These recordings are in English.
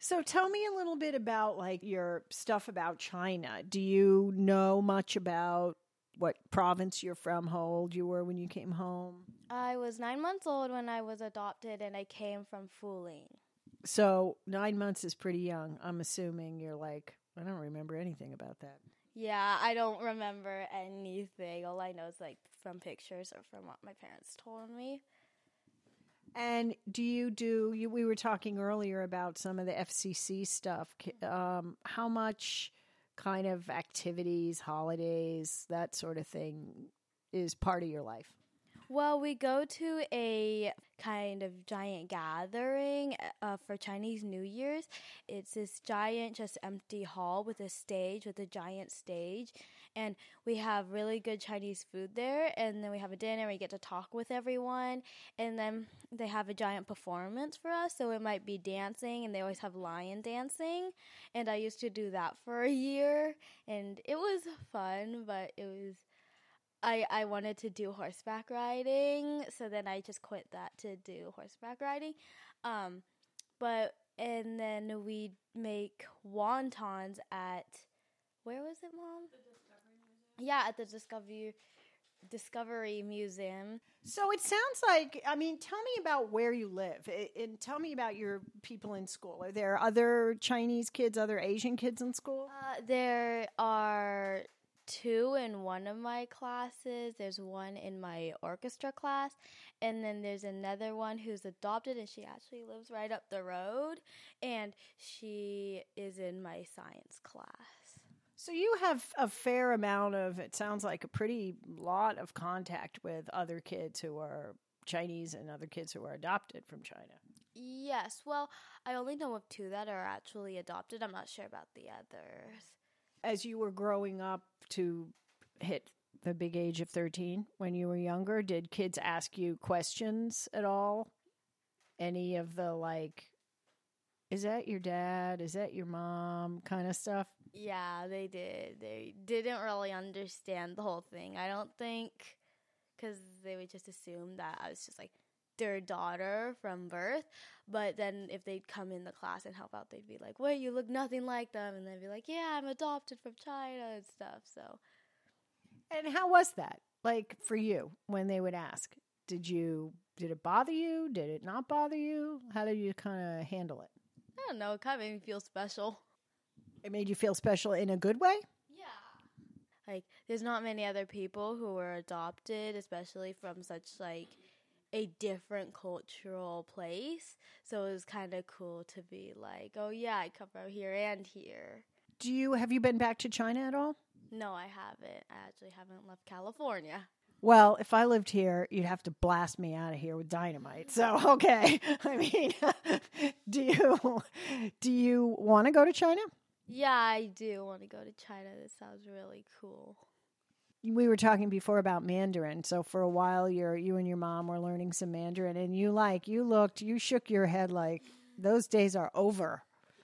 So tell me a little bit about like your stuff about China. Do you know much about what province you're from, how old you were when you came home? I was 9 months old when I was adopted, and I came from Fuling. So 9 months is pretty young. I'm assuming you're like, I don't remember anything about that. Yeah, I don't remember anything. All I know is like from pictures or from what my parents told me. And we were talking earlier about some of the FCC stuff. How much kind of activities, holidays, that sort of thing is part of your life? Well, we go to a kind of giant gathering for Chinese New Year's. It's this giant, just empty hall with a giant stage. And we have really good Chinese food there. And then we have a dinner. We get to talk with everyone. And then they have a giant performance for us. So it might be dancing, and they always have lion dancing. And I used to do that for a year. And it was fun, but it was... I wanted to do horseback riding, so then I just quit that to do horseback riding. And then we make wontons at, where was it, Mom? The Discovery Museum. Yeah, at the Discovery Museum. So it sounds like, tell me about where you live and tell me about your people in school. Are there other Chinese kids, other Asian kids in school? There are 2 in one of my classes. There's one in my orchestra class, and then there's another one who's adopted, and she actually lives right up the road, and she is in my science class. So you have a fair amount of, it sounds like a pretty lot of contact with other kids who are Chinese and other kids who are adopted from China. Yes, well, I only know of 2 that are actually adopted. I'm not sure about the others. As you were growing up to hit the big age of 13, when you were younger, did kids ask you questions at all? Any of the like, is that your dad? Is that your mom kind of stuff? Yeah, they did. They didn't really understand the whole thing, I don't think, because they would just assume that I was just like their daughter from birth. But then if they'd come in the class and help out, they'd be like, wait, you look nothing like them. And they'd be like, yeah, I'm adopted from China and stuff. So, and how was that like for you when they would ask? Did it bother you? Did it not bother you? How did you kind of handle it? I don't know, it kind of made me feel special. It made you feel special in a good way? Yeah. Like, there's not many other people who were adopted, especially from such like a different cultural place. So it was kind of cool to be like, oh yeah, I come from here and here. Have you been back to China at all? No, I haven't. I actually haven't left California. Well, if I lived here, you'd have to blast me out of here with dynamite. So, okay. Do you want to go to China? Yeah, I do want to go to China. This sounds really cool. We were talking before about Mandarin. So for a while, you and your mom were learning some Mandarin, and you shook your head like those days are over.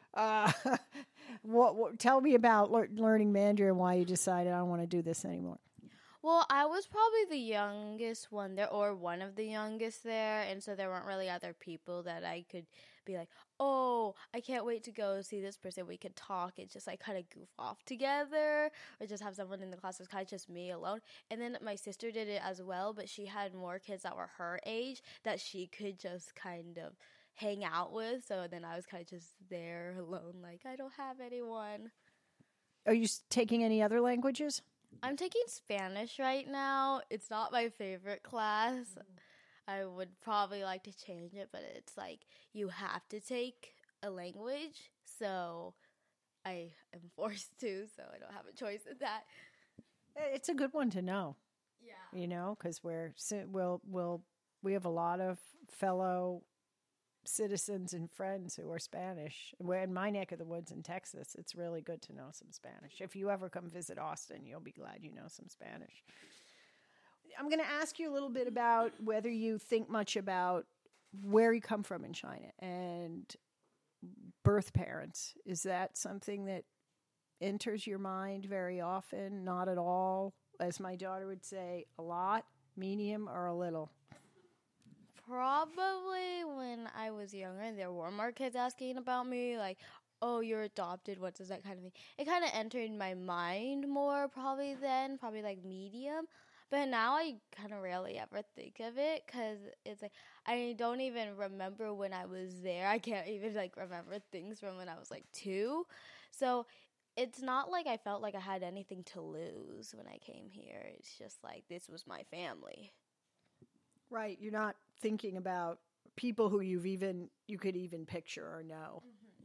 Tell me about learning Mandarin. Why you decided I don't want to do this anymore? Well, I was probably the youngest one there, or one of the youngest there, and so there weren't really other people that I could be like, oh, I can't wait to go see this person. We could talk and just like kind of goof off together, or just have someone in the class. It was kind of just me alone. And then my sister did it as well, but she had more kids that were her age that she could just kind of hang out with. So then I was kind of just there alone, like I don't have anyone. Are you taking any other languages? I'm taking Spanish right now. It's not my favorite class. I would probably like to change it, but it's like you have to take a language, so I am forced to, so I don't have a choice in that. It's a good one to know. Yeah. You know, because we have a lot of fellow citizens and friends who are Spanish. We're in my neck of the woods in Texas. It's really good to know some Spanish. If you ever come visit Austin, you'll be glad you know some Spanish. I'm going to ask you a little bit about whether you think much about where you come from in China and birth parents. Is that something that enters your mind very often? Not at all? As my daughter would say, a lot, medium, or a little? Probably when I was younger, there were more kids asking about me, like, oh, you're adopted, what does that kind of mean? It kind of entered my mind more probably then, probably like medium. But now I kind of rarely ever think of it because it's like I don't even remember when I was there. I can't even like remember things from when I was like 2. So it's not like I felt like I had anything to lose when I came here. It's just like this was my family. Right. You're not thinking about people who you could even picture or know.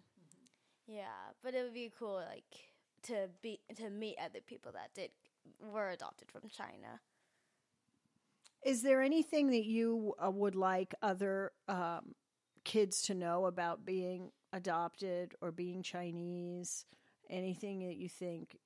Yeah, but it would be cool like to meet other people that were adopted from China. Is there anything that you would like other kids to know about being adopted or being Chinese? Anything that you think,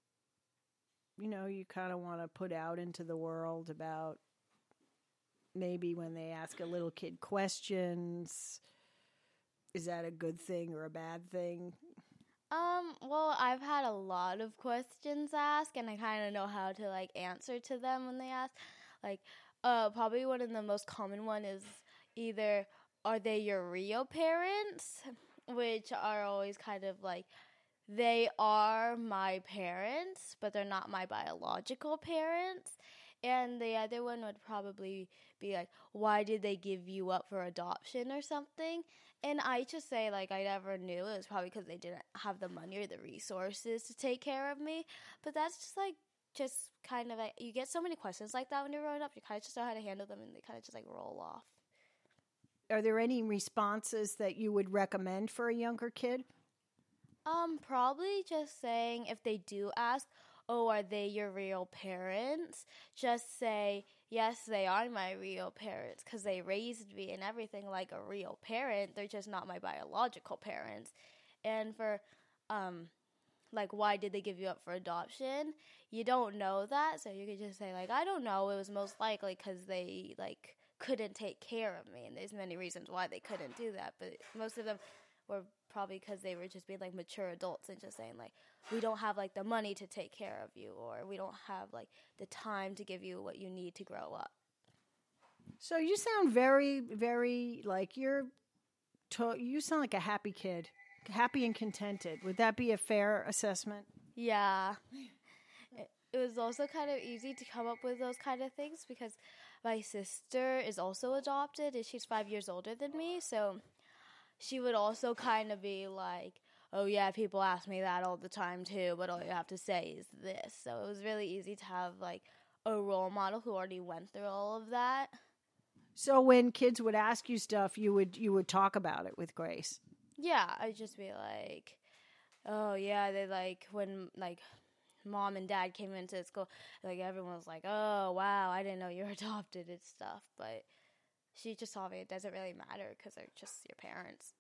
you kind of want to put out into the world about maybe when they ask a little kid questions? Is that a good thing or a bad thing? Well, I've had a lot of questions asked, and I kind of know how to, like, answer to them when they ask. Like, probably one of the most common one is either, are they your real parents? Which are always kind of like, they are my parents, but they're not my biological parents. And the other one would probably be like, why did they give you up for adoption or something? And I just say, like, I never knew. It was probably because they didn't have the money or the resources to take care of me. But that's just kind of like, you get so many questions like that when you're growing up. You kind of just know how to handle them, and they kind of just, like, roll off. Are there any responses that you would recommend for a younger kid? Probably just saying if they do ask, oh, are they your real parents? Just say, yes, they are my real parents because they raised me and everything like a real parent. They're just not my biological parents. And for, like, why did they give you up for adoption? You don't know that, so you could just say, like, I don't know. It was most likely because they, like, couldn't take care of me. And there's many reasons why they couldn't do that, but most of them were probably because they were just being, like, mature adults and just saying, like, we don't have, like, the money to take care of you, or we don't have, like, the time to give you what you need to grow up. So you sound very, very, like, you sound like a happy kid, happy and contented. Would that be a fair assessment? Yeah. It was also kind of easy to come up with those kind of things because my sister is also adopted, and she's 5 years older than me, so she would also kind of be like, oh yeah, people ask me that all the time too, but all you have to say is this. So it was really easy to have like a role model who already went through all of that. So when kids would ask you stuff, you would talk about it with Grace? Yeah, I'd just be like, oh yeah, they like, when like mom and dad came into school, like everyone was like, oh wow, I didn't know you were adopted and stuff, but she just told me it doesn't really matter because they're just your parents.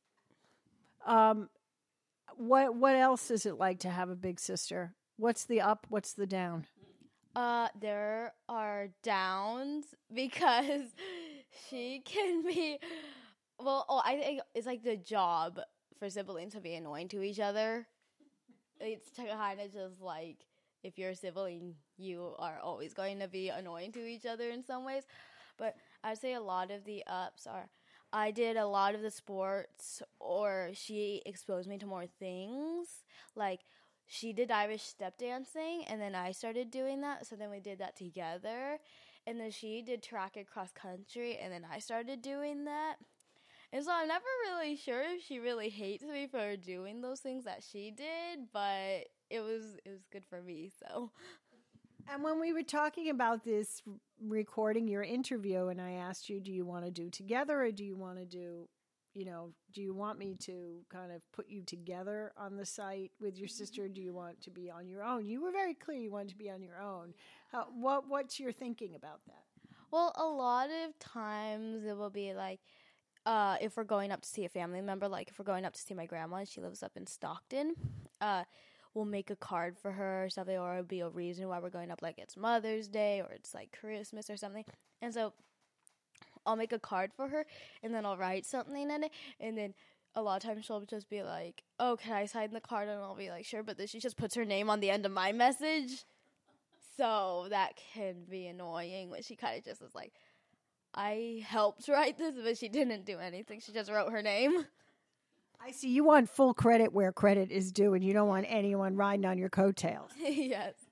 What else is it like to have a big sister? What's the up? What's the down? There are downs because she can be, I think it's like the job for siblings to be annoying to each other. It's kind of just like, if you're a sibling, you are always going to be annoying to each other in some ways. But I'd say a lot of the ups are, I did a lot of the sports, or she exposed me to more things. Like, she did Irish step dancing, and then I started doing that, so then we did that together. And then she did track and cross country, and then I started doing that. And so I'm never really sure if she really hates me for doing those things that she did, but it was good for me, so. And when we were talking about this, recording your interview, and I asked you, do you want to do together, or do you want to do you want me to kind of put you together on the site with your sister, or do you want to be on your own? You were very clear you wanted to be on your own. What's your thinking about that? Well, a lot of times it will be like, if we're going up to see a family member, like if we're going up to see my grandma, she lives up in Stockton, we'll make a card for her or something, or it'll be a reason why we're going up, like it's Mother's Day or it's like Christmas or something. And so I'll make a card for her, and then I'll write something in it, and then a lot of times she'll just be like, oh, can I sign the card? And I'll be like, sure, but then she just puts her name on the end of my message. So that can be annoying when she kind of just is like, I helped write this, but she didn't do anything. She just wrote her name. I see. You want full credit where credit is due, and you don't want anyone riding on your coattails. Yes.